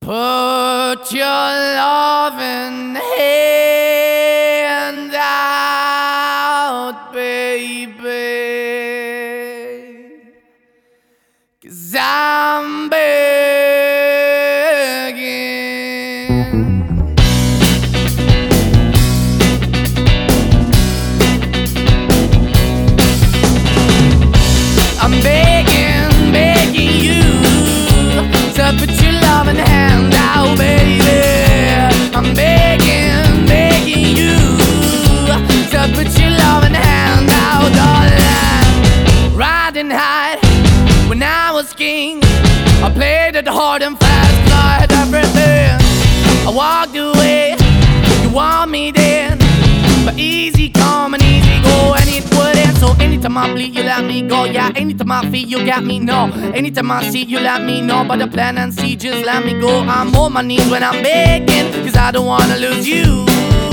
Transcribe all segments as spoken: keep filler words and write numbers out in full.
Put your loving hand out, baby, 'cause I'm begging. I'm begging, begging you to put your loving hand out, baby. I'm begging, begging you to put your loving hand out, darling. Riding high when I was king, I played it hard and fast, 'cause I had everything. I walked away, you want me then, but easy come and easy go, and it wouldn't. So anytime I bleed, you let me go. Yeah, anytime I feel, you got me, no. Anytime I see, you let me know. But the plan and see, just let me go. I'm on my knees when I'm begging, 'cause I don't wanna lose you.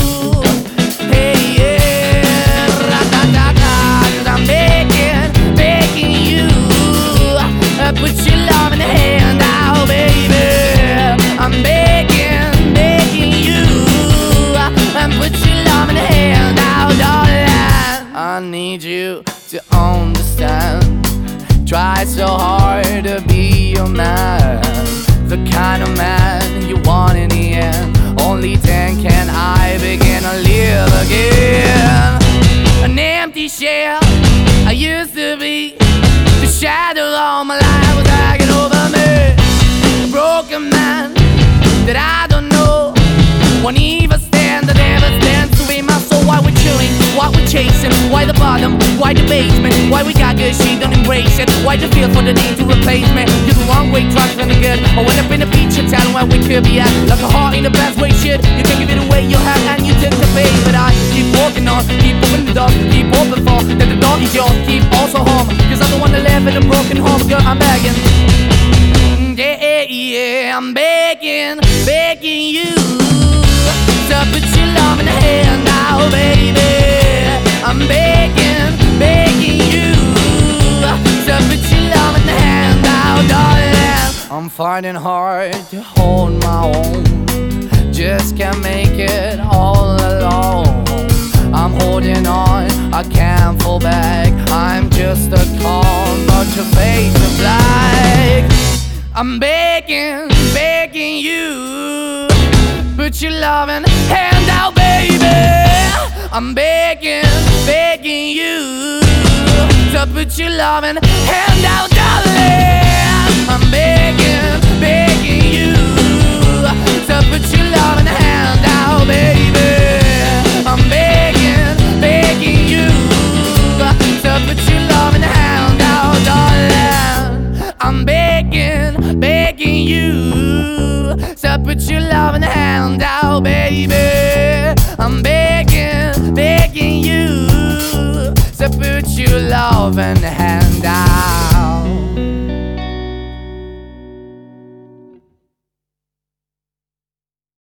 Hey, yeah, ra-da-da-da, 'cause I'm begging, begging you, uh, put your love in the hand out, baby. I'm begging, begging you, uh, and put your love in the hand out, darling. I need you to understand. Try so hard to be your man, the kind of man you want in the end. Only then can I begin to live again. An empty shell I used to be, the shadow all my life was hanging over me. A broken man that I don't know won't even stand, that never stands to be my soul. Why we're chewing, why we're chasing, why the bottom, why the basement, why we got good, she don't embrace it, why the feel for the need to replace me. You're the wrong way, trying to good. I went up in the feature town where we could be at, like a heart in the best way, shit. You can give it away, you have, and you take the pay. But I keep walking on, keep opening the door, keep open for that the door is yours, keep also home, 'cause I'm the one that live in a broken home. Girl, I'm begging, yeah, yeah, yeah, I'm begging, begging you to put your love in the hand now, baby. I'm begging, begging you to put your love in the hand now, darling. I'm finding hard to hold my own, just can't make it all alone. I'm holding on, I can't fall back, I'm just a call, but your face is black. I'm begging, begging you, put your loving hand out, baby. I'm begging, begging you to put your loving hand out, darling. I'm begging, begging you to put your loving hand out, baby. I'm begging, begging you to put your loving hand out, darling. I'm begging, begging you to put your loving hand out, baby. I'm begging, begging you to put your loving hand